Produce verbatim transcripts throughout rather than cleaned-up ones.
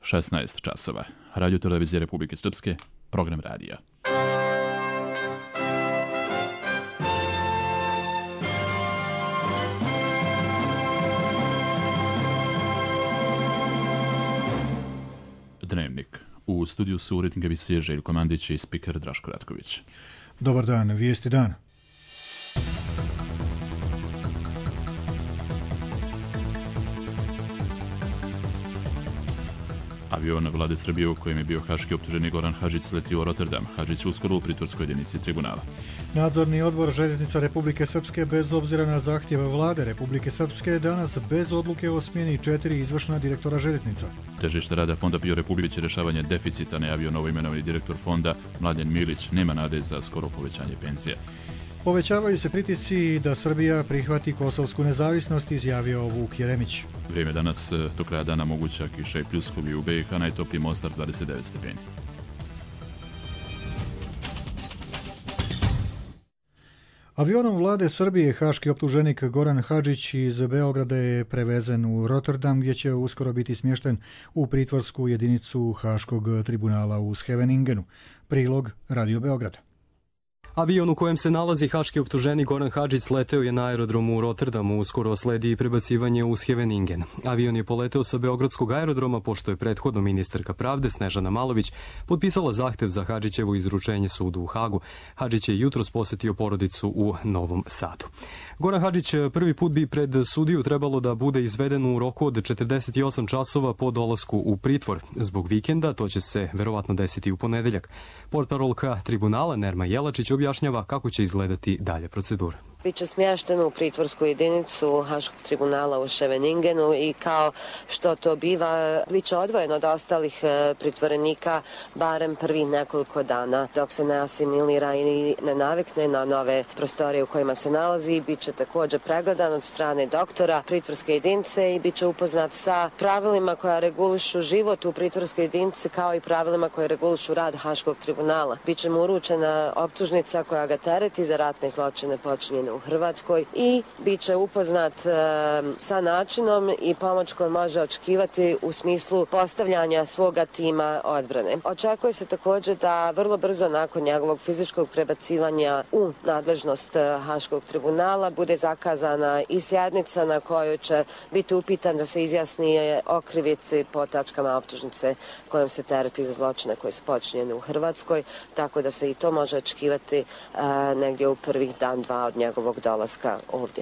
šesnaest časova. Radio televizije Republike Srpske, program radija. Dnevnik. U studiju su urednik emisije Željko Mandić i spiker Draško Ratković. Dobar dan, vijesti dana. Avion vlade Srbije u kojem je bio haški optuženi Goran Hadžić sletio u Rotterdam. Hadžić uskoro u pritvorskoj jedinici tribunala. Nadzorni odbor Željeznica Republike Srpske bez obzira na zahtjeve vlade Republike Srpske danas bez odluke o smjeni četiri izvršna direktora željeznica. Težište rada fonda Pio Republić je rješavanje deficita, najavio novoimenovani direktor fonda Mladen Milić. Nema nade za skoro povećanje penzija. Povećavaju se pritisci da Srbija prihvati kosovsku nezavisnost, izjavio Vuk Jeremić. Vrijeme danas do kraja dana moguća kiša i pljuskovi u B iH, najtopliji Mostar dvadeset devet stepeni. Avionom vlade Srbije haški optuženik Goran Hadžić iz Beograda je prevezen u Rotterdam, gdje će uskoro biti smješten u pritvorsku jedinicu Haškog tribunala u Scheveningenu. Prilog Radio Beograda. Avion u kojem se nalazi haški optuženi Goran Hadžić sleteo je na aerodromu u Rotterdamu, uskoro sledi i prebacivanje u Scheveningen. Avion je poleteo sa Beogradskog aerodroma, pošto je prethodno ministarka pravde Snežana Malović potpisala zahtev za Hadžićevo izručenje sudu u Hagu. Hadžić je jutros posjetio porodicu u Novom Sadu. Goran Hadžić prvi put bi pred sudiju trebalo da bude izveden u roku od četrdeset osam časova po dolasku u pritvor. Zbog vikenda to će se verovatno desiti u ponedeljak. Portparolka tribunala Nerma Jelačić objašnjava kako će izgledati dalje procedura. Biće smješten u pritvorsku jedinicu Haškog tribunala u Scheveningenu i kao što to biva, biće odvojen od ostalih pritvorenika barem prvih nekoliko dana, dok se ne asimilira i ne navikne na nove prostorije u kojima se nalazi. Biće također pregledan od strane doktora pritvorske jedinice i biće upoznat sa pravilima koja regulišu život u pritvorskoj jedinici, kao i pravilima koje regulišu rad Haškog tribunala. Biće mu uručena optužnica koja ga tereti za ratne zločine počinjene u Hrvatskoj i bit će upoznat e, sa načinom i pomoć koju može očekivati u smislu postavljanja svoga tima odbrane. Očekuje se također da vrlo brzo nakon njegovog fizičkog prebacivanja u nadležnost Haškog tribunala bude zakazana i sjednica na kojoj će biti upitan da se izjasni o krivici po tačkama optužnice kojom se tereti za zločine koje su počinjene u Hrvatskoj, tako da se i to može očekivati e, negdje u prvih dan, dva od njega njegovog dolaska ovdje.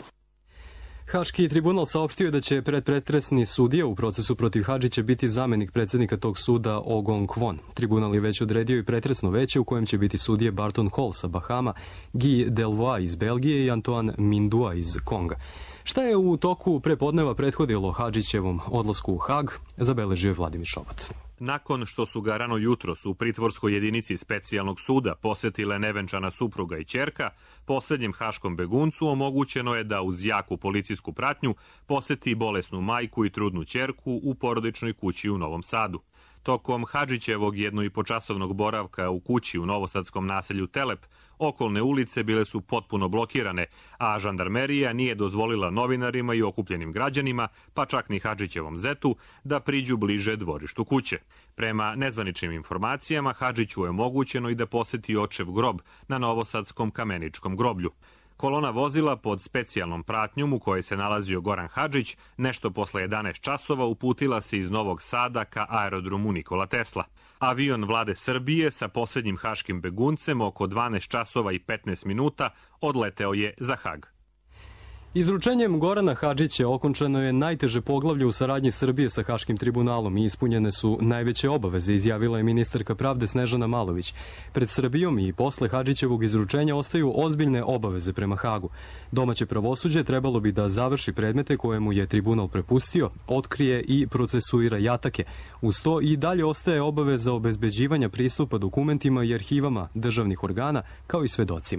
Haški tribunal saopštio da će predpretresni sudija u procesu protiv Hadžića biti zamjenik predsjednika tog suda Ogong Kwon. Tribunal je već odredio i pretresno veće u kojem će biti sudije Barton Hall sa Bahama, Guy Delvoye iz Belgije i Antoine Mindua iz Konga. Šta je u toku prepodneva prethodilo Hadžićevom odlasku u Hag, zabeležio je Vladimir Šobat. Nakon što su ga rano jutros u pritvorskoj jedinici specijalnog suda posjetile nevenčana supruga i ćerka, posljednjem haškom beguncu omogućeno je da uz jaku policijsku pratnju posjeti bolesnu majku i trudnu ćerku u porodičnoj kući u Novom Sadu. Tokom Hadžićevog jedno i po časovnog boravka u kući u novosadskom naselju Telep, okolne ulice bile su potpuno blokirane, a žandarmerija nije dozvolila novinarima i okupljenim građanima, pa čak ni Hadžićevom zetu, da priđu bliže dvorištu kuće. Prema nezvaničnim informacijama, Hadžiću je omogućeno i da posjeti očev grob na novosadskom Kameničkom groblju. Kolona vozila pod specijalnom pratnjom u kojoj se nalazio Goran Hadžić nešto posle jedanaest časova uputila se iz Novog Sada ka aerodromu Nikola Tesla. Avion vlade Srbije sa posljednjim haškim beguncem oko dvanaest časova i petnaest minuta odleteo je za Hag. Izručenjem Gorana Hadžića okončano je najteže poglavlje u saradnji Srbije sa Haškim tribunalom i ispunjene su najveće obaveze, izjavila je ministarka pravde Snežana Malović. Pred Srbijom i posle Hadžićevog izručenja ostaju ozbiljne obaveze prema Hagu. Domaće pravosuđe trebalo bi da završi predmete koje mu je tribunal prepustio, otkrije i procesuira jatake. Uz to i dalje ostaje obaveza obezbeđivanja pristupa dokumentima i arhivama državnih organa, kao i svedocima.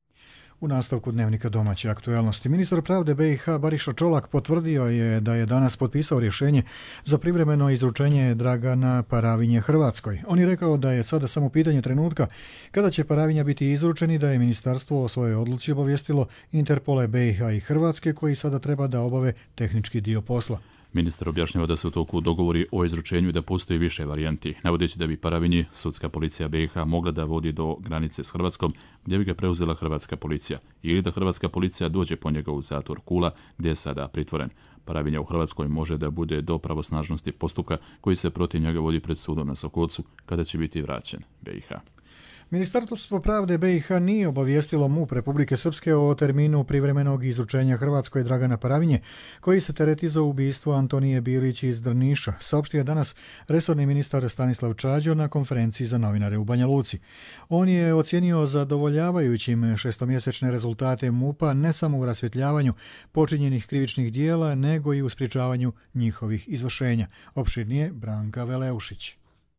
U nastavku dnevnika domaće aktualnosti, ministar pravde B iH Bariša Čolak potvrdio je da je danas potpisao rješenje za privremeno izručenje Dragana Paravinje Hrvatskoj. On je rekao da je sada samo pitanje trenutka kada će Paravinja biti izručen i da je ministarstvo o svojoj odluci obavijestilo Interpole B iH i Hrvatske, koji sada treba da obave tehnički dio posla. Ministar objašnjava da se u toku dogovori o izručenju i da postoji više varijanti, navodeći da bi Paravinji sudska policija B i H mogla da vodi do granice s Hrvatskom, gdje bi ga preuzela hrvatska policija, ili da hrvatska policija dođe po njega u zatvor Kula, gdje je sada pritvoren. Paravinja u Hrvatskoj može da bude do pravosnažnosti postupka koji se protiv njega vodi pred sudom na Sokolcu, kada će biti vraćen B i H. Ministarstvo pravde B i H nije obavijestilo MUP Republike Srpske o terminu privremenog izručenja Hrvatskoj Dragana Paravinje, koji se tereti za ubistvo Antonije Bilić iz Drniša, saopštio je danas resorni ministar Stanislav Čađo na konferenciji za novinare u Banja Luci. On je ocijenio zadovoljavajućim šestomjesečne rezultate MUP-a ne samo u rasvjetljavanju počinjenih krivičnih dijela, nego i u sprječavanju njihovih izvršenja. Opširnije Branka Veleušić.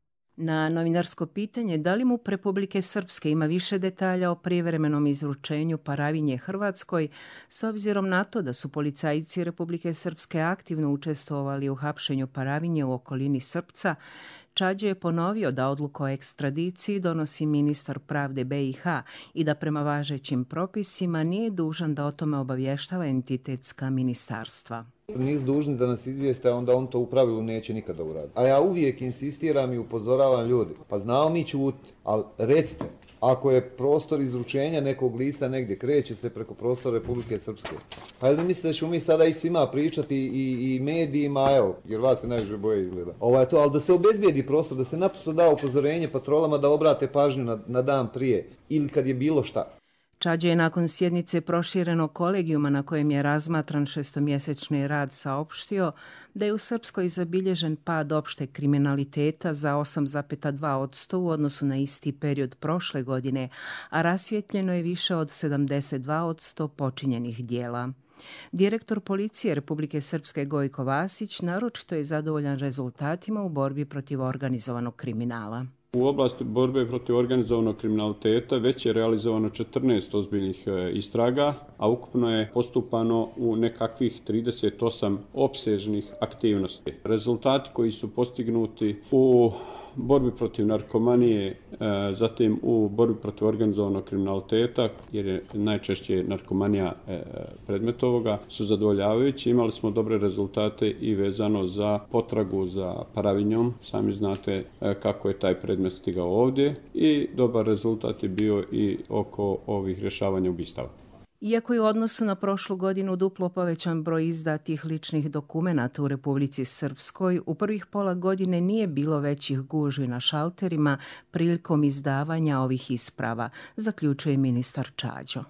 Na novinarsko pitanje da li MUP Republike Srpske ima više detalja o privremenom izručenju Paravinje Hrvatskoj, s obzirom na to da su policajci Republike Srpske aktivno učestvovali u hapšenju Paravinje u okolini Srpca, Čađo je ponovio da odluku o ekstradiciji donosi ministar pravde B i H i da prema važećim propisima nije dužan da o tome obavještava entitetska ministarstva. Nisu dužni da nas izvijeste, onda on to u pravilu neće nikada uraditi. A ja uvijek insistiram i upozoravam ljudi, pa znao mi ćuti, ali recite, ako je prostor izručenja nekog lica negdje, kreće se preko prostora Republike Srpske. Pa jel mislite da ćemo mi sada i svima pričati i, i medijima, evo, jer vas se najviše boje izgleda. Ovo je to, ali da se obezbijedi prostor, da se naprosto da upozorenje patrolama da obrate pažnju na, na dan prije ili kad je bilo šta. Čađo je nakon sjednice proširenog kolegijuma na kojem je razmatran šestomjesečni rad saopštio da je u Srpskoj zabilježen pad opšteg kriminaliteta za osam zarez dva posto u odnosu na isti period prošle godine, a rasvjetljeno je više od sedamdeset dva posto počinjenih dijela. Direktor policije Republike Srpske Gojko Vasić naročito je zadovoljan rezultatima u borbi protiv organizovanog kriminala. U oblasti borbe protiv organizovanog kriminaliteta već je realizovano četrnaest ozbiljnih istraga, a ukupno je postupano u nekakvih trideset osam opsežnih aktivnosti. Rezultati koji su postignuti u borbi protiv narkomanije, zatim u borbi protiv organizovanog kriminaliteta, jer je najčešće narkomanija predmet ovoga, su zadovoljavajući. Imali smo dobre rezultate i vezano za potragu za Paravinjom. Sami znate kako je taj predmet stigao ovdje i dobar rezultat je bio i oko ovih rješavanja ubistava. Iako je u odnosu na prošlu godinu duplo povećan broj izdatih ličnih dokumenata u Republici Srpskoj, u prvih pola godine nije bilo većih gužvi na šalterima prilikom izdavanja ovih isprava, zaključuje ministar Čađo.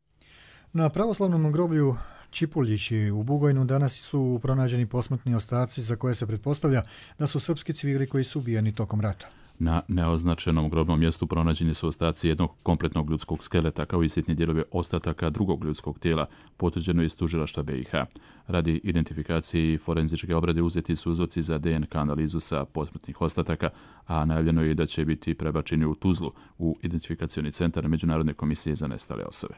Na pravoslavnom groblju Čipuljići u Bugojnu danas su pronađeni posmrtni ostaci za koje se pretpostavlja da su srpski civili koji su ubijeni tokom rata. Na neoznačenom grobnom mjestu pronađeni su ostaci jednog kompletnog ljudskog skeleta kao i sitni dijelovi ostataka drugog ljudskog tijela, potvrđeno iz tužilaštva B i H. Radi identifikacije i forenzičke obrade uzeti su uzorci za D N K analizu sa posmrtnih ostataka, a najavljeno je da će biti prebačeni u Tuzlu u identifikacioni centar Međunarodne komisije za nestale osobe.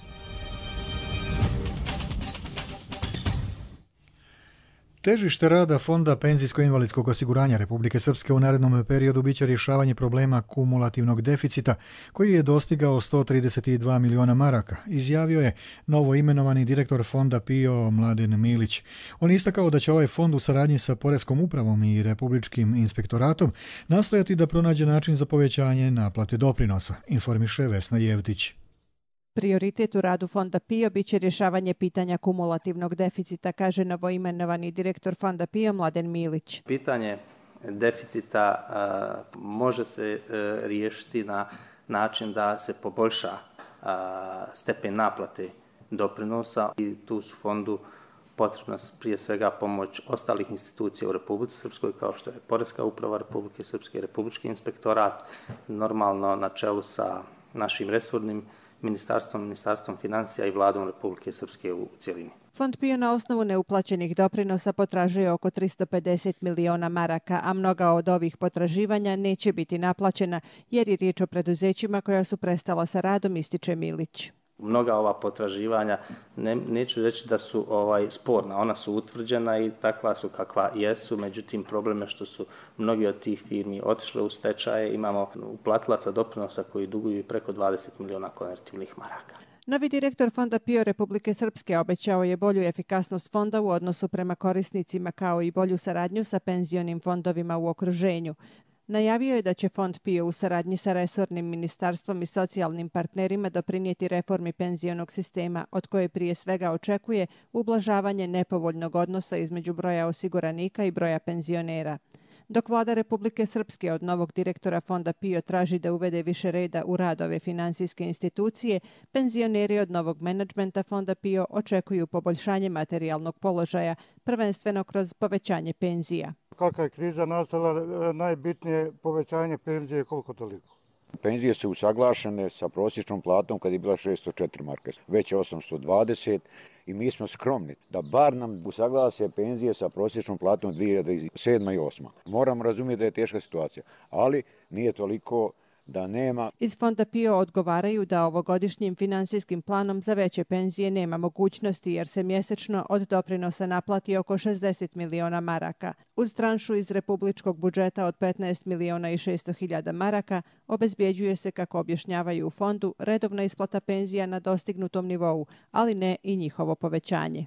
Težište rada Fonda penzijsko-invalidskog osiguranja Republike Srpske u narednom periodu biće rješavanje problema kumulativnog deficita koji je dostigao sto trideset dva miliona maraka, izjavio je novo imenovani direktor Fonda P I O Mladen Milić. On je istakao da će ovaj fond u saradnji sa Poreskom upravom i Republičkim inspektoratom nastojati da pronađe način za povećanje naplate doprinosa, informiše Vesna Jevtić. Prioritet u radu Fonda P I O biće rješavanje pitanja kumulativnog deficita, kaže novoimenovani direktor Fonda P I O Mladen Milić. Pitanje deficita a, može se a, riješiti na način da se poboljša a, stepen naplate doprinosa i tu su fondu potrebna prije svega pomoć ostalih institucija u Republici Srpskoj kao što je Poreska uprava Republike Srpske, Republički inspektorat, normalno na čelu sa našim resornim ministarstvom, ministarstvom financija i vladom Republike Srpske u cjelini. Fond P I O na osnovu neuplaćenih doprinosa potražuje oko tristo pedeset miliona maraka, a mnoga od ovih potraživanja neće biti naplaćena jer je riječ o preduzećima koja su prestala sa radom, ističe Milić. Mnoga ova potraživanja, ne, neću reći da su ovaj sporna, ona su utvrđena i takva su kakva jesu, međutim problem je što su mnogi od tih firmi otišle u stečaje, imamo uplatilaca doprinosa koji duguju preko dvadeset miliona konvertibilnih maraka. Novi direktor Fonda PIO Republike Srpske obećao je bolju efikasnost fonda u odnosu prema korisnicima kao i bolju saradnju sa penzionim fondovima u okruženju. Najavio je da će Fond PIO u saradnji sa resornim ministarstvom i socijalnim partnerima doprinijeti reformi penzionog sistema, od koje prije svega očekuje ublažavanje nepovoljnog odnosa između broja osiguranika i broja penzionera. Dok vlada Republike Srpske od novog direktora Fonda PIO traži da uvede više reda u rad ove finansijske institucije, penzioneri od novog menadžmenta Fonda PIO očekuju poboljšanje materijalnog položaja, prvenstveno kroz povećanje penzija. Kakva je kriza nastala, najbitnije povećanje penzije koliko toliko. Penzije su usaglašene sa prosječnom platom kad je bila šesto četiri marke, već je osamsto dvadeset i mi smo skromni da bar nam usaglase penzije sa prosječnom platom dvije hiljade sedma i osma. Moramo razumjeti da je teška situacija, ali nije toliko da nema. Iz Fonda PIO odgovaraju da ovogodišnjim finansijskim planom za veće penzije nema mogućnosti jer se mjesečno od doprinosa naplati oko šezdeset miliona maraka. Uz tranšu iz republičkog budžeta od petnaest miliona i šesto hiljada maraka obezbjeđuje se, kako objašnjavaju u fondu, redovna isplata penzija na dostignutom nivou, ali ne i njihovo povećanje.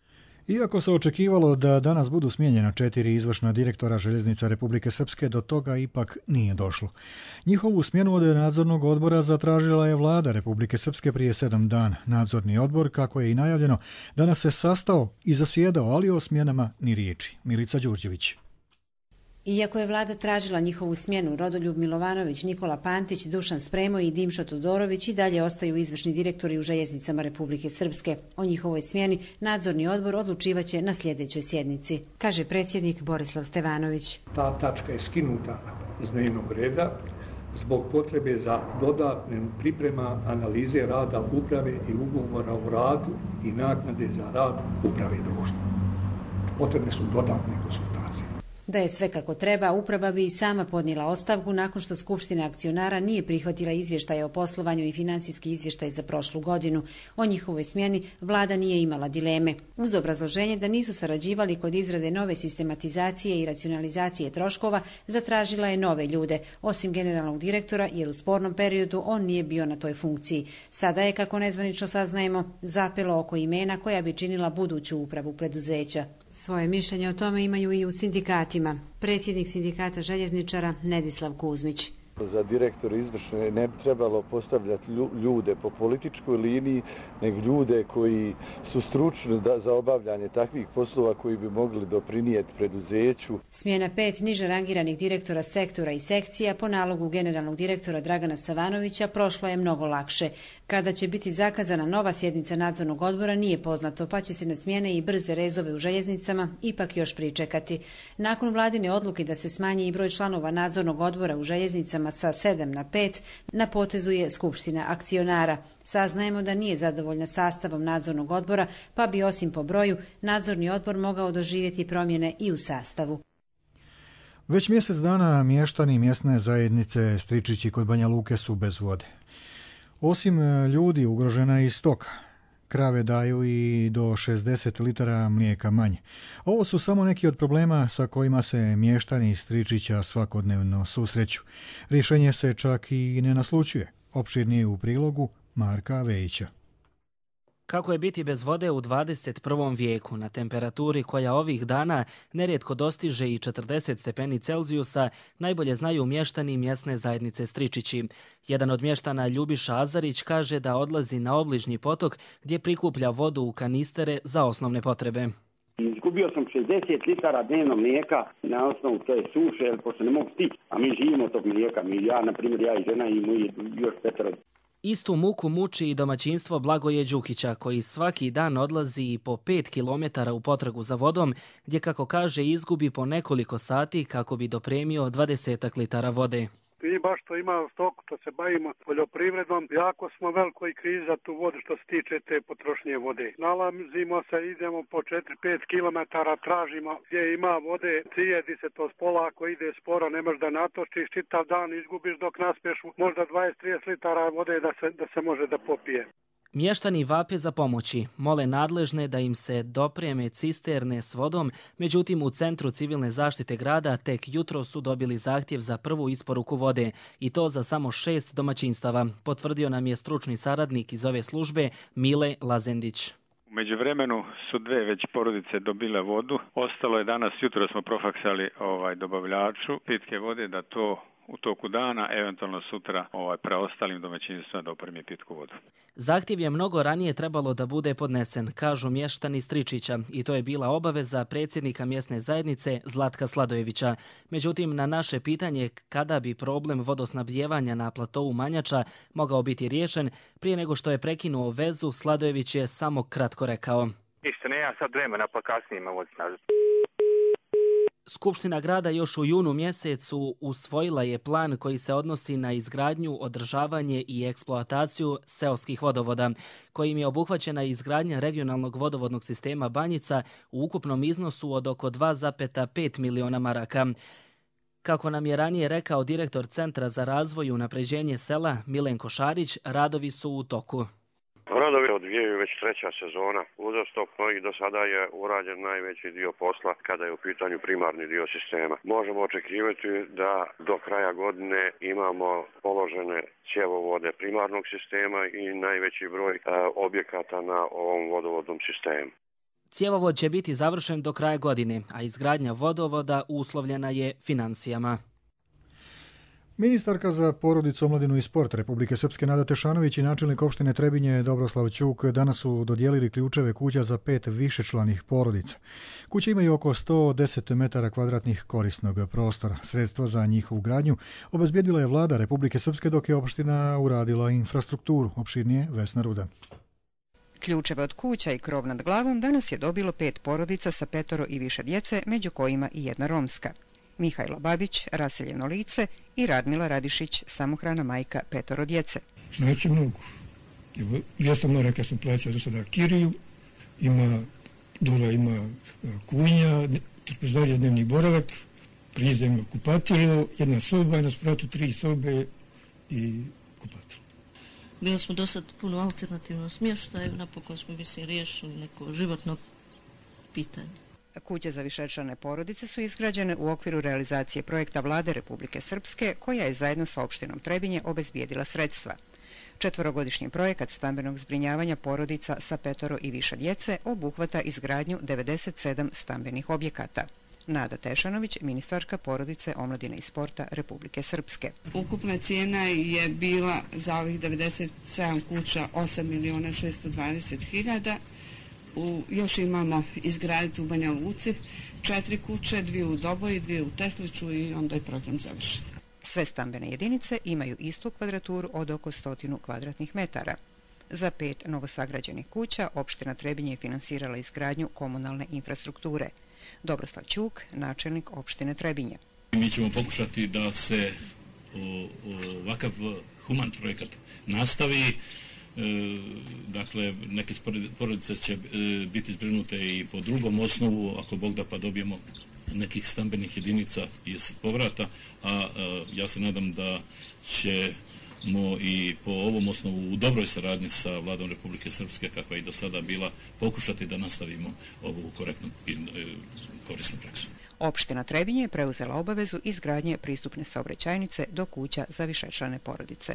Iako se očekivalo da danas budu smijenjena četiri izvršna direktora Željeznica Republike Srpske, do toga ipak nije došlo. Njihovu smjenu od nadzornog odbora zatražila je vlada Republike Srpske prije sedam dana. Nadzorni odbor, kako je i najavljeno, danas se sastao i zasjedao, ali o smjenama ni riječi. Milica Đurđević. Iako je vlada tražila njihovu smjenu, Rodoljub Milovanović, Nikola Pantić, Dušan Spremo i Dimšo Todorović i dalje ostaju izvršni direktori u Željeznicama Republike Srpske. O njihovoj smjeni nadzorni odbor odlučivaće na sljedećoj sjednici, kaže predsjednik Borislav Stevanović. Ta tačka je skinuta iz dnevnog reda zbog potrebe za dodatnim priprema analize rada uprave i ugovora o radu i naknade za rad uprave društva. Potrebne su dodatne konsultacije. Da je sve kako treba, uprava bi i sama podnijela ostavku nakon što Skupština akcionara nije prihvatila izvještaje o poslovanju i financijski izvještaj za prošlu godinu. O njihovoj smjeni vlada nije imala dileme. Uz obrazloženje da nisu sarađivali kod izrade nove sistematizacije i racionalizacije troškova, zatražila je nove ljude, osim generalnog direktora, jer u spornom periodu on nije bio na toj funkciji. Sada je, kako nezvanično saznajemo, zapelo oko imena koja bi činila buduću upravu preduzeća. Svoje mišljenje o tome imaju i u sindikatima. Predsjednik sindikata željezničara Nedislav Kuzmić. Za direktora izvršne ne bi trebalo postavljati ljude po političkoj liniji, nego ljude koji su stručni za obavljanje takvih poslova koji bi mogli doprinijeti preduzeću. Smjena pet niže rangiranih direktora sektora i sekcija po nalogu generalnog direktora Dragana Savanovića prošla je mnogo lakše. Kada će biti zakazana nova sjednica nadzornog odbora nije poznato, pa će se na smjene i brze rezove u željeznicama ipak još pričekati. Nakon vladine odluke da se smanji i broj članova nadzornog odbora u željeznicama sa sedam na pet, na potezu je Skupština akcionara. Saznajemo da nije zadovoljna sastavom nadzornog odbora, pa bi osim po broju nadzorni odbor mogao doživjeti promjene i u sastavu. Već mjesec dana mještani mjesne zajednice Stričići kod Banja Luke su bez vode. Osim ljudi ugrožena je i stoka. Krave daju i do šezdeset litara mlijeka manje. Ovo su samo neki od problema sa kojima se mještani Stričića svakodnevno susreću. Rješenje se čak i ne naslućuje. Opširnije u prilogu Marka Vejića. Kako je biti bez vode u dvadeset prvom vijeku na temperaturi koja ovih dana nerijetko dostiže i četrdeset stepeni Celzijusa, najbolje znaju mještani mjesne zajednice Stričići. Jedan od mještana, Ljubiša Azarić, kaže da odlazi na obližnji potok gdje prikuplja vodu u kanistere za osnovne potrebe. Izgubio sam šezdeset litara dnevno mlijeka na osnovu te suše, jer pošto ne mogu stići, a mi živimo tog mlijeka. Mi, ja, na primjer, ja i žena i moji još petero. Istu muku muči i domaćinstvo Blagoje Đukića, koji svaki dan odlazi i po pet kilometara u potragu za vodom, gdje, kako kaže, izgubi po nekoliko sati kako bi dopremio dvadesetak litara vode. I baš što ima stoku, što se bavimo poljoprivredom, jako smo veliko i krizi za tu vodu što se tiče te potrošnje vode. Nalazimo se, idemo po četiri pet kilometara, tražimo gdje ima vode, cijedi se to spola, ako ide sporo ne možeš da natočiš, čitav dan izgubiš dok naspeš možda dvadeset trideset litara vode da se, da se može da popije. Mještani vape za pomoći, mole nadležne da im se dopreme cisterne s vodom, međutim u Centru civilne zaštite grada tek jutro su dobili zahtjev za prvu isporuku vode i to za samo šest domaćinstava, potvrdio nam je stručni saradnik iz ove službe Mile Lazendić. U međuvremenu su dve već porodice dobile vodu, ostalo je danas, jutro smo profaksali ovaj dobavljaču pitke vode da to u toku dana, eventualno sutra ovaj, preostalim domaćinstvima da opremi pitku vodu. Zahtjev je mnogo ranije trebalo da bude podnesen, kažu mještani Stričića, i to je bila obaveza predsjednika mjesne zajednice Zlatka Sladojevića. Međutim, na naše pitanje kada bi problem vodosnabdijevanja na platovu Manjača mogao biti riješen, prije nego što je prekinuo vezu, Sladojević je samo kratko rekao: Isto ne, ja sad vremena pa kasnije me voziti nazad. Skupština grada još u junu mjesecu usvojila je plan koji se odnosi na izgradnju, održavanje i eksploataciju seoskih vodovoda, kojim je obuhvaćena izgradnja regionalnog vodovodnog sistema Banjica u ukupnom iznosu od oko dva zarez pet miliona maraka. Kako nam je ranije rekao direktor Centra za razvoj i unapređenje sela Milenko Šarić, radovi su u toku. Radovi odvijaju već treća sezona. Uzastopno i do sada je urađen najveći dio posla kada je u pitanju primarni dio sistema. Možemo očekivati da do kraja godine imamo položene cjevovode primarnog sistema i najveći broj a, objekata na ovom vodovodnom sistemu. Cjevovod će biti završen do kraja godine, a izgradnja vodovoda uslovljena je financijama. Ministarka za porodicu, omladinu i sport Republike Srpske Nada Tešanović i načelnik opštine Trebinje Dobroslav Ćuk danas su dodijelili ključeve kuća za pet višečlanih porodica. Kuće imaju oko sto deset metara kvadratnih korisnog prostora. Sredstva za njihovu gradnju obezbijedila je vlada Republike Srpske, dok je opština uradila infrastrukturu. Opširnije Vesna Rudan. Ključeve od kuća i krov nad glavom danas je dobilo pet porodica sa petoro i više djece, među kojima i jedna romska. Mihajla Babić, raseljeno lice, i Radmila Radišić, samohrana majka petoro djece. Znači mnogo. dvjesto maraka sam plaćao do sada kiriju, ima dola, ima kunja, trpezdarija, dnevni boravak, prizda ima kupatilo, jedna soba, na spratu tri sobe i kupatilo. Bili smo do sad puno alternativno smještaju, napokon smo mislim riješili neko životno pitanje. Kuće za višečlane porodice su izgrađene u okviru realizacije projekta Vlade Republike Srpske, koja je zajedno sa opštinom Trebinje obezbijedila sredstva. Četvorogodišnji projekat stambenog zbrinjavanja porodica sa petoro i više djece obuhvata izgradnju devedeset sedam stambenih objekata. Nada Tešanović, ministarka porodice, omladine i sporta Republike Srpske. Ukupna cijena je bila za ovih devedeset sedam kuća osam miliona šesto dvadeset hiljada. U, još imamo izgraditi u Banja Luci četiri kuće, dvije u Doboji, dvije u Tesliću i onda je program završen. Sve stambene jedinice imaju istu kvadraturu od oko stotinu kvadratnih metara. Za pet novosagrađenih kuća opština Trebinje je finansirala izgradnju komunalne infrastrukture. Dobroslav Ćuk, načelnik opštine Trebinje. Mi ćemo pokušati da se ovakav human projekat nastavi. Dakle, neke porodice će biti zbrinute i po drugom osnovu, ako Bog da pa dobijemo nekih stambenih jedinica iz povrata, a ja se nadam da ćemo i po ovom osnovu u dobroj saradnji sa Vladom Republike Srpske, kakva je i do sada bila, pokušati da nastavimo ovu korektnu i korisnu praksu. Opština Trebinje je preuzela obavezu izgradnje pristupne saobraćajnice do kuća za višečlane porodice.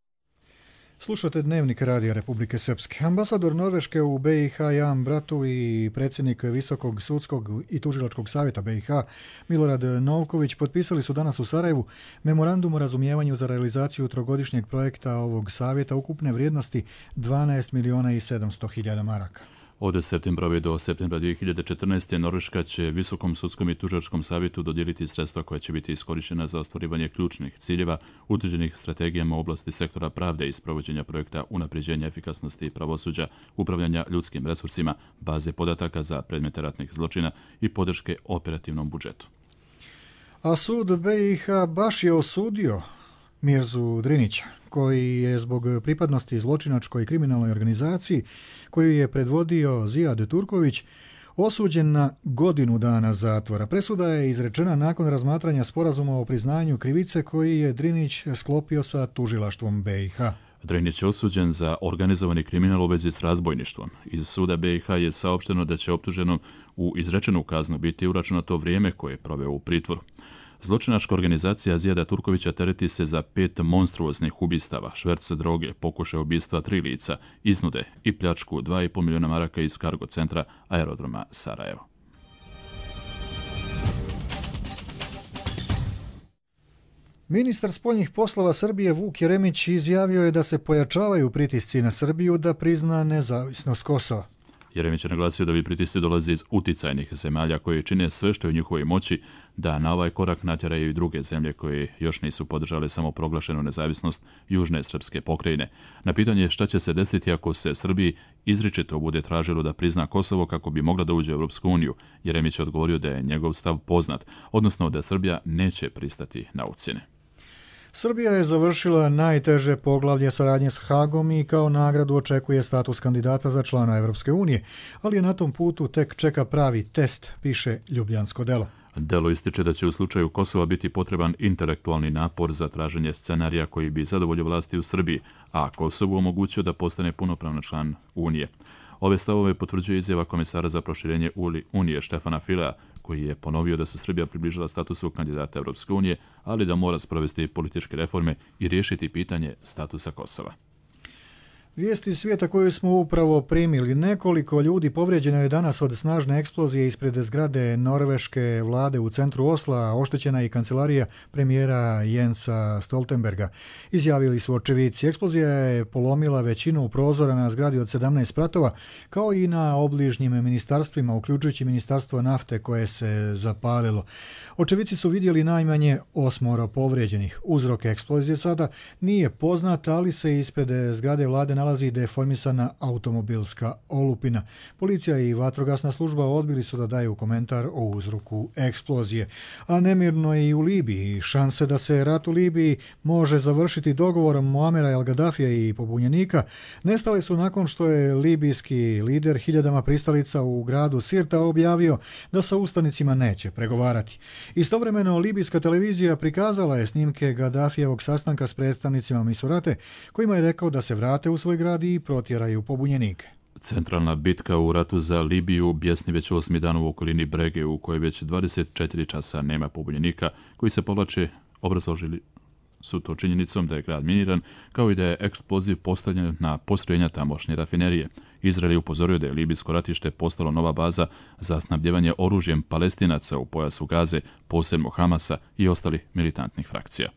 Slušate Dnevnik Radija Republike Srpske. Ambasador Norveške u B i H Jan Bratu i predsjednik Visokog sudskog i tužilačkog savjeta B i H Milorad Novković potpisali su danas u Sarajevu memorandum o razumijevanju za realizaciju trogodišnjeg projekta ovog savjeta ukupne vrijednosti dvanaest miliona i sedamsto hiljada maraka. Od septembra do septembra dvije hiljade četrnaeste. Norveška će Visokom sudskom i tužilačkom savjetu dodijeliti sredstva koja će biti iskorištena za ostvarivanje ključnih ciljeva utvrđenih strategijama u oblasti sektora pravde i sprovođenja projekta unapređenja efikasnosti i pravosuđa, upravljanja ljudskim resursima, baze podataka za predmete ratnih zločina i podrške operativnom budžetu. A sud B i H baš je osudio Mirzu Drinića, koji je zbog pripadnosti zločinačkoj kriminalnoj organizaciji koju je predvodio Zijad Turković osuđen na godinu dana zatvora. Presuda je izrečena nakon razmatranja sporazuma o priznanju krivice koji je Drinić sklopio sa tužilaštvom B i H. Drenić je osuđen za organizovani kriminal u vezi s razbojništvom. Iz suda B i H je saopšteno da će optuženom u izrečenu kaznu biti uračunato vrijeme koje je proveo u pritvoru. Zločinačka organizacija Zijada Turkovića tereti se za pet monstruoznih ubistava, šverc droge, pokušaj ubistva tri lica, iznude i pljačku dva i pol milijuna maraka iz kargo centra aerodroma Sarajevo. Ministar spoljnih poslova Srbije Vuk Jeremić izjavio je da se pojačavaju pritisci na Srbiju da prizna nezavisnost Kosova. Jeremić je naglasio da bi pritisci dolaze iz uticajnih zemalja koje čine sve što je u njihovoj moći da na ovaj korak natjeraju i druge zemlje koje još nisu podržale samoproglašenu nezavisnost južne srpske pokrajine. Na pitanje šta će se desiti ako se Srbiji izričito bude tražilo da prizna Kosovo kako bi mogla da uđe u Europsku uniju, Jeremić je odgovorio da je njegov stav poznat, odnosno da Srbija neće pristati na ucjene. Srbija je završila najteže poglavlje saradnje s Hagom i kao nagradu očekuje status kandidata za člana Evropske unije, ali je na tom putu tek čeka pravi test, piše Ljubljansko delo. Delo ističe da će u slučaju Kosova biti potreban intelektualni napor za traženje scenarija koji bi zadovoljio vlasti u Srbiji, a Kosovu omogućio da postane punopravni član Unije. Ove stavove potvrđuje izjava komesara za proširenje Unije Štefana Filea, koji je ponovio da se Srbija približila statusu kandidata Evropske unije, ali da mora sprovesti političke reforme i riješiti pitanje statusa Kosova. Vijesti svijeta koju smo upravo primili. Nekoliko ljudi povrijeđeno je danas od snažne eksplozije ispred zgrade norveške vlade u centru Osla, oštećena i kancelarija premijera Jensa Stoltenberga. Izjavili su očevici. Eksplozija je polomila većinu prozora na zgradi od sedamnaest spratova, kao i na obližnjim ministarstvima, uključujući ministarstvo nafte koje se zapalilo. Očevici su vidjeli najmanje osmoro povrijeđenih. Uzrok eksplozije sada nije poznat, ali se ispred zgrade vlade nalazi deformisana automobilska olupina. Policija i vatrogasna služba odbili su da daju komentar o uzroku eksplozije. A nemirno je i u Libiji. Šanse da se rat u Libiji može završiti dogovorom Muamera el Gaddafija i pobunjenika nestale su nakon što je libijski lider hiljadama pristalica u gradu Sirta objavio da sa ustanicima neće pregovarati. Istovremeno, libijska televizija prikazala je snimke Gaddafijevog sastanka s predstavnicima Misurate, kojima je rekao da se vrate u svoj grad i protjeraju pobunjenike. Centralna bitka u ratu za Libiju bjesni već osmi dan u okolini Brege, u kojoj već dvadeset četiri časa nema pobunjenika, koji se povlače, obrazložili su to činjenicom da je grad miniran, kao i da je eksploziv postavljen na postrojenja tamošnje rafinerije. Izrael je upozorio da je libijsko ratište postalo nova baza za snabdjevanje oružjem Palestinaca u pojasu Gaze, posebno Hamasa i ostalih militantnih frakcija.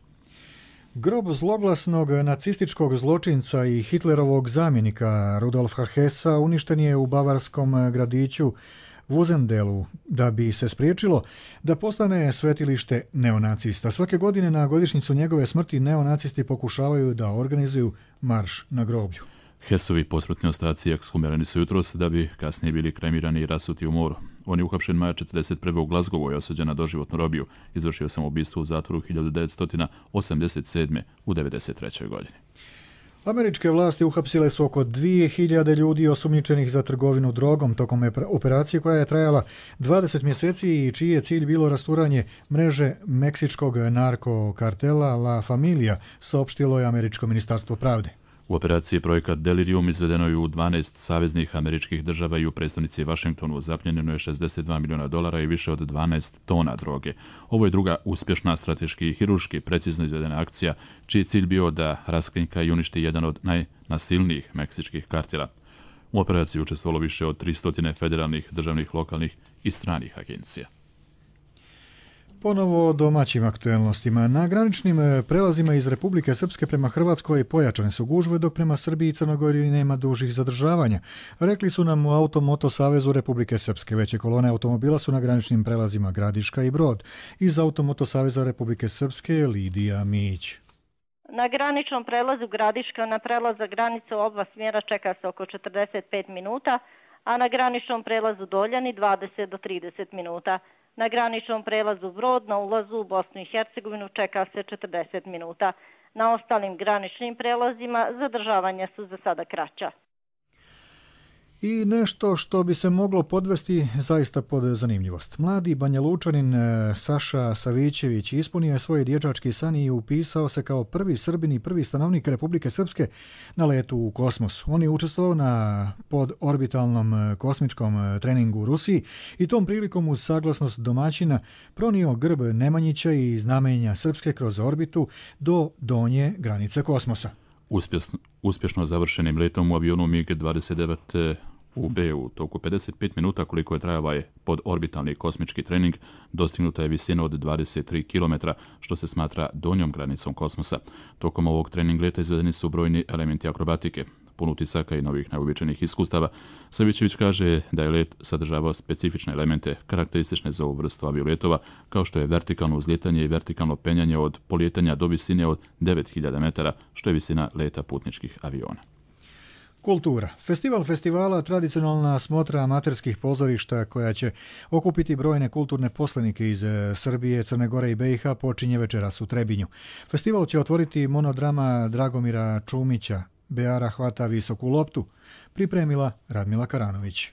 Grob zloglasnog nacističkog zločinca i Hitlerovog zamjenika Rudolfa Hessa uništen je u bavarskom gradiću Vuzendelu, da bi se spriječilo da postane svetilište neonacista. Svake godine na godišnjicu njegove smrti neonacisti pokušavaju da organizuju marš na groblju. Hessovi posmrtni ostaci ekshumirani su jutros da bi kasnije bili kremirani i rasuti u moru. On je uhapšen maja četrdeset prve u Glazgovu i osuđen na doživotnu robiju. Izvršio samoubistvo u zatvoru hiljadu devetsto osamdeset sedme u devedeset trećoj godini. Američke vlasti uhapsile su oko dvije hiljade ljudi osumnjičenih za trgovinu drogom tokom operacije koja je trajala dvadeset mjeseci i čiji je cilj bilo rasturanje mreže meksičkog narkokartela La Familia, saopštilo je Američko ministarstvo pravde. U operaciji projekat Delirium izvedeno je u dvanaest saveznih američkih država i u predstavnici Vašingtonu zapljenjeno je šezdeset dva milijuna dolara i više od dvanaest tona droge. Ovo je druga uspješna strateški i hirurški precizno izvedena akcija, čiji cilj bio da raskrinka i uništi jedan od najnasilnijih meksičkih kartela. U operaciji učestvovalo više od tristo federalnih, državnih, lokalnih i stranih agencija. Ponovo o domaćim aktuelnostima. Na graničnim prelazima iz Republike Srpske prema Hrvatskoj pojačane su gužve, dok prema Srbiji i Crnogori nema dužih zadržavanja. Rekli su nam u Automoto Savezu Republike Srpske. Veće kolone automobila su na graničnim prelazima Gradiška i Brod. Iz Automoto Saveza Republike Srpske Lidija Mić. Na graničnom prelazu Gradiška na prelazak granice u oba smjera čeka se oko četrdeset pet minuta, a na graničnom prelazu Doljani dvadeset do trideset minuta. Na graničnom prelazu Brod na ulazu u Bosnu i Hercegovinu čeka se četrdeset minuta. Na ostalim graničnim prelazima zadržavanja su za sada kraća. I nešto što bi se moglo podvesti zaista pod zanimljivost. Mladi Banja Lučanin Saša Savićević ispunio je svoj dječački san i upisao se kao prvi Srbin i prvi stanovnik Republike Srpske na letu u kosmos. On je učestvovao na podorbitalnom kosmičkom treningu u Rusiji i tom prilikom uz saglasnost domaćina pronio grb Nemanjića i znamenja Srpske kroz orbitu do donje granice kosmosa. Uspješno, uspješno završenim letom u avionu MiG dvadeset devet U B u toku pedeset pet minuta koliko je trajao ovaj podorbitalni kosmički trening, dostignuta je visina od dvadeset tri kilometra, što se smatra donjom granicom kosmosa. Tokom ovog trening leta izvedeni su brojni elementi akrobatike, pun utisaka i novih neobičajnih iskustava. Savićević kaže da je let sadržavao specifične elemente karakteristične za ovu vrstu avioletova, kao što je vertikalno uzlijetanje i vertikalno penjanje od polijetanja do visine od devet hiljada metara, što je visina leta putničkih aviona. Kultura. Festival festivala, tradicionalna smotra amaterskih pozorišta koja će okupiti brojne kulturne poslenike iz Srbije, Crne Gore i B i H počinje večeras u Trebinju. Festival će otvoriti monodrama Dragomira Čumića Beara hvata visoku loptu, pripremila Radmila Karanović.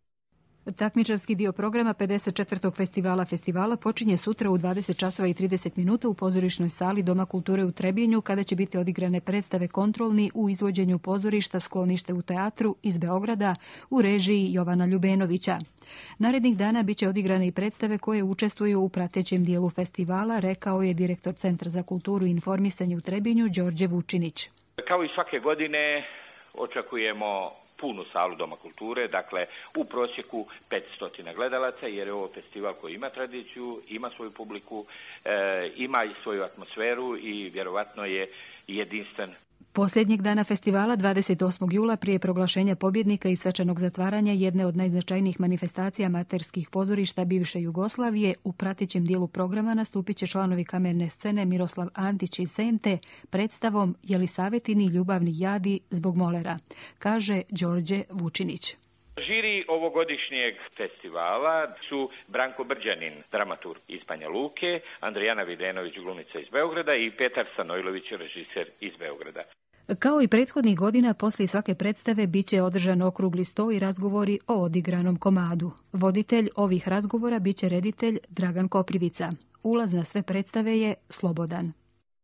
Takmičarski dio programa pedeset četvrtog festivala festivala počinje sutra u dvadeset časova i trideset minuta u pozorišnoj sali Doma kulture u Trebinju, kada će biti odigrane predstave Kontrolni u izvođenju pozorišta Sklonište u teatru iz Beograda u režiji Jovana Ljubenovića. Narednih dana biće odigrane i predstave koje učestvuju u pratećem dijelu festivala, rekao je direktor Centra za kulturu i informisanje u Trebinju Đorđe Vučinić. Kao i svake godine očekujemo punu salu Doma kulture, dakle u prosjeku petsto gledalaca, jer je ovo festival koji ima tradiciju, ima svoju publiku, e, ima i svoju atmosferu i vjerovatno je jedinstven. Posljednjeg dana festivala, dvadeset osmog jula, prije proglašenja pobjednika i svečanog zatvaranja jedne od najznačajnijih manifestacija amaterskih pozorišta bivše Jugoslavije, u pratećem dijelu programa nastupit će članovi kamerne scene Miroslav Antić iz Sente predstavom Jelisavetini ljubavni jadi zbog molera, kaže Đorđe Vučinić. Žiri ovogodišnjeg festivala su Branko Brđanin, dramaturg iz Banja Luke, Andrijana Videnović, glumica iz Beograda i Petar Stanojlović, režiser iz Beograda. Kao i prethodnih godina, poslije svake predstave biće održan okrugli sto i razgovori o odigranom komadu. Voditelj ovih razgovora biće reditelj Dragan Koprivica. Ulaz na sve predstave je slobodan.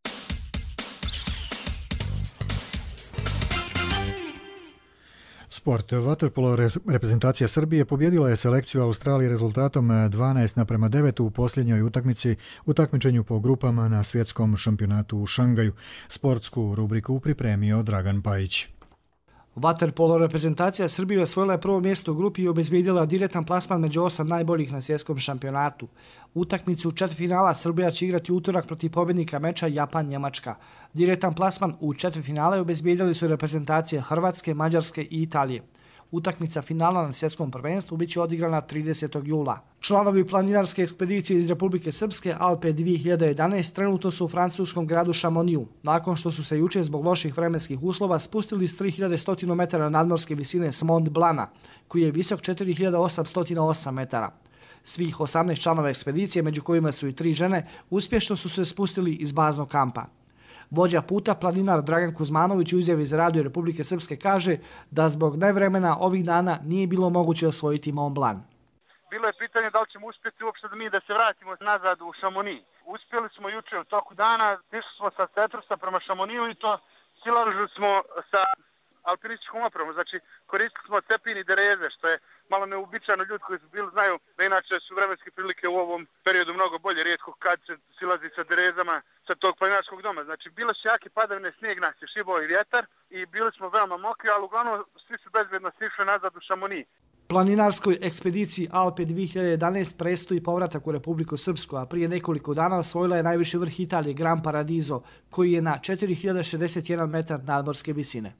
Sport. Vaterpolo reprezentacija Srbije pobjedila je selekciju Australije rezultatom dvanaest naprema devet u posljednjoj utakmici u takmičenju po grupama na svjetskom šampionatu u Šangaju. Sportsku rubriku pripremio Dragan Pajić. Vaterpolo reprezentacija Srbije osvojila je prvo mjesto u grupi i obezbijedila direktan plasman među osam najboljih na svjetskom šampionatu. Utakmicu četvrtfinala Srbija će igrati utorak protiv pobjednika meča Japan-Njemačka. Direktan plasman u četvrtfinale obezbijedili su reprezentacije Hrvatske, Mađarske i Italije. Utakmica finala na svjetskom prvenstvu biće odigrana tridesetog jula. Članovi planinarske ekspedicije iz Republike Srpske Alpe dvije hiljade jedanaest trenutno su u francuskom gradu Chamonixu, nakon što su se jučer zbog loših vremenskih uslova spustili s tri hiljade sto metara nadmorske visine s Mont Blana, koji je visok četiri hiljade osamsto osam metara. Svih osamnaest članova ekspedicije, među kojima su i tri žene, uspješno su se spustili iz baznog kampa. Vođa puta, planinar Dragan Kuzmanović, u izjavi za Radio Republike Srpske kaže da zbog nevremena ovih dana nije bilo moguće osvojiti Mont Blanc. Bilo je pitanje da li ćemo uspjeti uopšte da mi da se vratimo nazad u Chamonix. Uspjeli smo juče u toku dana, išli smo sa Cetrusa prema Chamonixu i to silažili smo sa alpinističkom opremom, znači koristili smo cepin i dereze, što je malo neuobičajeno. Ljudi koji su bili znaju da inače su vremenske prilike u ovom periodu mnogo bolje, rijetko kad se silazi sa derezama sa tog planinarskog doma. Znači bile su jake padavine, snijeg nas je šibao i vjetar i bili smo veoma mokri, ali uglavnom svi su bezbjedno stišli nazad u Chamonix. Planinarskoj ekspediciji Alpe dvije hiljade jedanaest prestoji povratak u Republiku Srpsku, a prije nekoliko dana osvojila je najviši vrh Italije, Gran Paradiso, koji je na četiri hiljade šezdeset jedan metar nadmorske visine.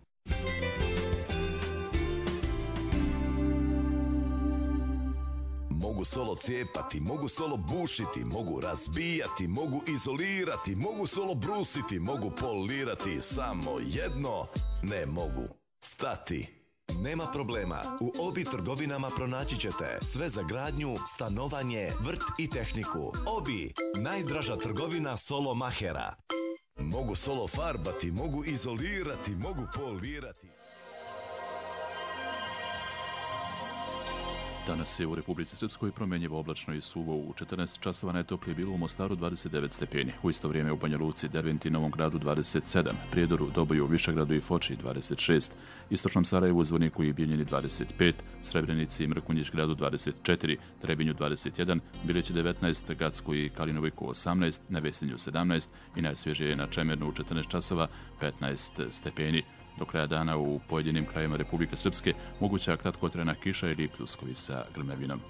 Mogu solo cijepati, mogu solo bušiti, mogu razbijati, mogu izolirati, mogu solo brusiti, mogu polirati, samo jedno ne mogu stati. Nema problema, u Obi trgovinama pronaći ćete sve za gradnju, stanovanje, vrt i tehniku. Obi, najdraža trgovina solo mahera. Mogu solo farbati, mogu izolirati, mogu polirati. Danas je u Republici Srpskoj promjenjivo oblačno i suvo. U četrnaest časova najtoplije bilo u Mostaru dvadeset devet stepeni. U isto vrijeme u Banja Luci, Derventi, Novom Gradu dvadeset sedam, Prijedoru, Doboju, Višegradu i Foči dvadeset šest, Istočnom Sarajevu, Zvorniku i Bijeljini dvadeset pet, Srebrenici i Mrkonjić Gradu dvadeset četiri, Trebinju dvadeset jedan, Bileći devetnaest, Gacku i Kalinoviku osamnaest, na Vesinju sedamnaest i najsvježije na Čemernu u četrnaest časova petnaest stepeni. Do kraja dana u pojedinim krajevima Republike Srpske moguća kratkotrajna kiša ili pljuskovi sa grmevinom.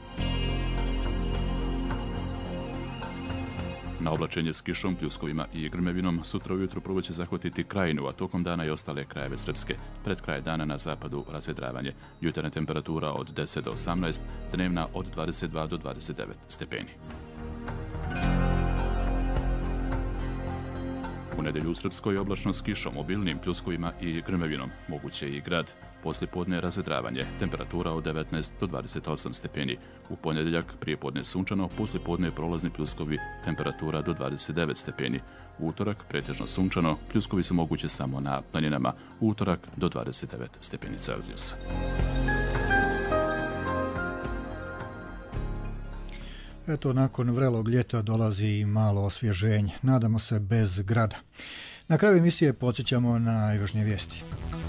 Na oblačenje s kišom, pljuskovima i grmevinom sutra ujutro prvo će zahvatiti Krajinu, a tokom dana i ostale krajeve Srpske. Pred kraj dana na zapadu razvedravanje. Jutarnja temperatura od deset do osamnaest, dnevna od dvadeset dva do dvadeset devet stepeni. U nedjelju u Srpskoj oblačno s kišom, obilnim pljuskovima i grmevinom. Moguće i grad. Poslijepodne razvedravanje. Temperatura od devetnaest do dvadeset osam stepeni. U ponedjeljak prijepodne sunčano, poslijepodne prolazni pljuskovi, temperatura do dvadeset devet stepeni. U utorak pretežno sunčano, pljuskovi su moguće samo na planinama. U utorak do dvadeset devet stepeni Celzijusa. Eto, nakon vrelog ljeta dolazi i malo osvježenje. Nadamo se bez grada. Na kraju emisije podsjećamo na najvažnije vijesti.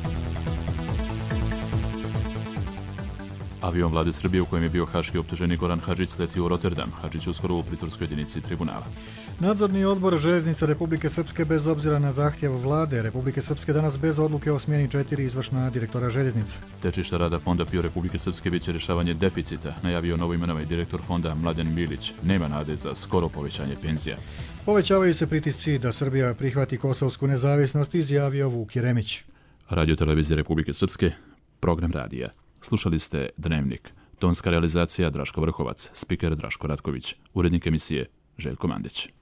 Avion vlade Srbije u kojem je bio haški optuženik Goran Hadžić sletio u Rotterdam. Hadžić uskoro u pritvorskoj jedinici tribunala. Nadzorni odbor Željeznica Republike Srpske bez obzira na zahtjev vlade Republike Srpske danas bez odluke o smjeni četiri izvršna direktora željeznice. Tečišta rada Fonda PIO Republike Srpske bit će rješavanje deficita, najavio novoimenovani direktor fonda Mladen Milić. Nema nade za skoro povećanje penzija. Povećavaju se pritisci da Srbija prihvati kosovsku nezavisnost, izjavio Vuk Jeremić. Radio televizije Republike Srpske, program radija. Slušali ste Dnevnik. Tonska realizacija Draško Vrhovac, spiker Draško Ratković, urednik emisije Željko Mandić.